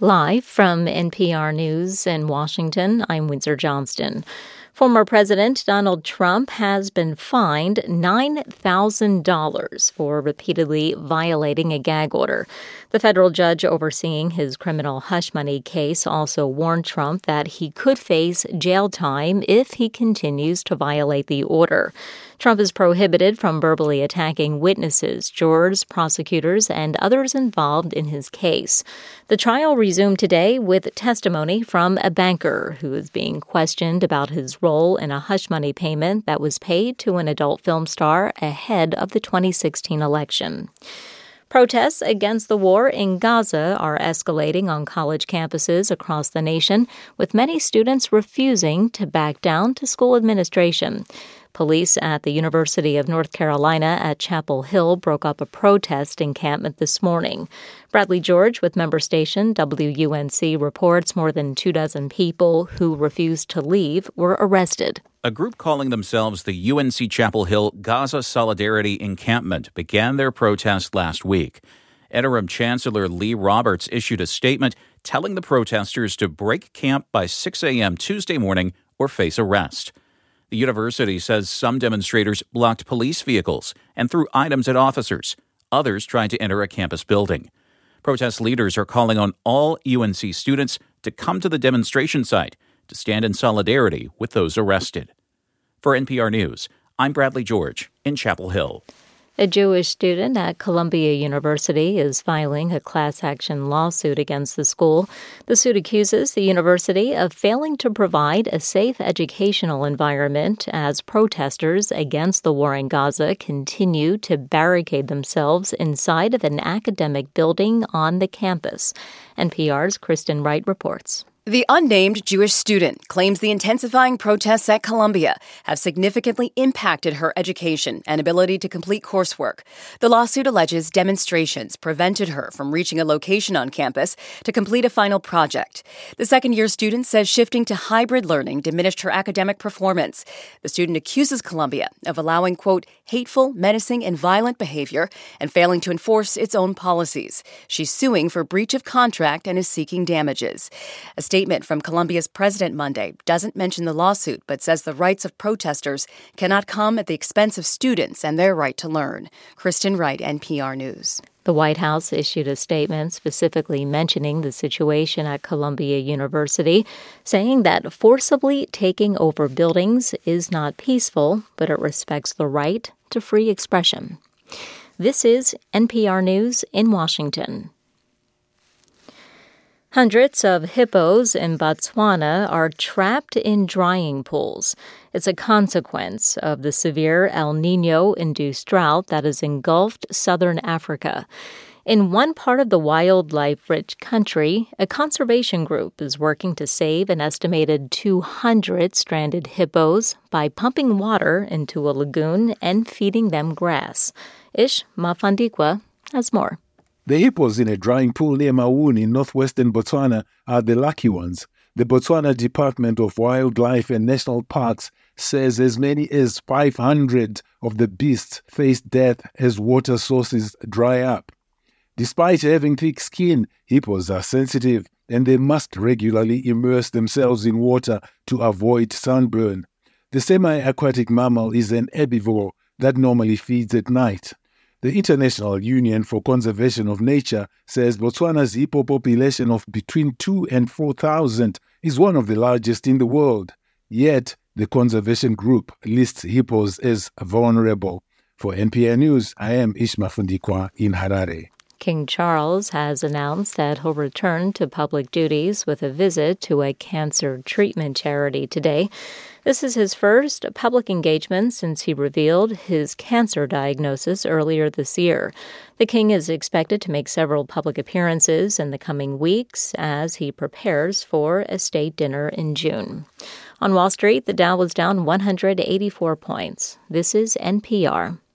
Live from NPR News in Washington, I'm Windsor Johnston. Former President Donald Trump has been fined $9,000 for repeatedly violating a gag order. The federal judge overseeing his criminal hush money case also warned Trump that he could face jail time if he continues to violate the order. Trump is prohibited from verbally attacking witnesses, jurors, prosecutors, and others involved in his case. The trial resumed today with testimony from a banker who is being questioned about his role in a hush money payment that was paid to an adult film star ahead of the 2016 election. Protests against the war in Gaza are escalating on college campuses across the nation, with many students refusing to back down to school administration. Police at the University of North Carolina at Chapel Hill broke up a protest encampment this morning. Bradley George with member station WUNC reports more than 24 people who refused to leave were arrested. A group calling themselves the UNC Chapel Hill Gaza Solidarity Encampment began their protest last week. Interim Chancellor Lee Roberts issued a statement telling the protesters to break camp by 6 a.m. Tuesday morning or face arrest. The university says some demonstrators blocked police vehicles and threw items at officers. Others tried to enter a campus building. Protest leaders are calling on all UNC students to come to the demonstration site to stand in solidarity with those arrested. For NPR News, I'm Bradley George in Chapel Hill. A Jewish student at Columbia University is filing a class action lawsuit against the school. The suit accuses the university of failing to provide a safe educational environment as protesters against the war in Gaza continue to barricade themselves inside of an academic building on the campus. NPR's Kristen Wright reports. The unnamed Jewish student claims the intensifying protests at Columbia have significantly impacted her education and ability to complete coursework. The lawsuit alleges demonstrations prevented her from reaching a location on campus to complete a final project. The second-year student says shifting to hybrid learning diminished her academic performance. The student accuses Columbia of allowing, quote, hateful, menacing, and violent behavior and failing to enforce its own policies. She's suing for breach of contract and is seeking damages. A statement from Columbia's president Monday doesn't mention the lawsuit, but says the rights of protesters cannot come at the expense of students and their right to learn. Kristen Wright, NPR News. The White House issued a statement specifically mentioning the situation at Columbia University, saying that forcibly taking over buildings is not peaceful, but it respects the right to free expression. This is NPR News in Washington. Hundreds of hippos in Botswana are trapped in drying pools. It's a consequence of the severe El Niño-induced drought that has engulfed southern Africa. In one part of the wildlife-rich country, a conservation group is working to save an estimated 200 stranded hippos by pumping water into a lagoon and feeding them grass. Ish Mafandikwa has more. The hippos in a drying pool near Maun in northwestern Botswana are the lucky ones. The Botswana Department of Wildlife and National Parks says as many as 500 of the beasts face death as water sources dry up. Despite having thick skin, hippos are sensitive and they must regularly immerse themselves in water to avoid sunburn. The semi-aquatic mammal is an herbivore that normally feeds at night. The International Union for Conservation of Nature says Botswana's hippo population of between 2,000 and 4,000 is one of the largest in the world. Yet, the conservation group lists hippos as vulnerable. For NPR News, I am Ishma Fundikwa in Harare. King Charles has announced that he'll return to public duties with a visit to a cancer treatment charity today. This is his first public engagement since he revealed his cancer diagnosis earlier this year. The king is expected to make several public appearances in the coming weeks as he prepares for a state dinner in June. On Wall Street, the Dow was down 184 points. This is NPR.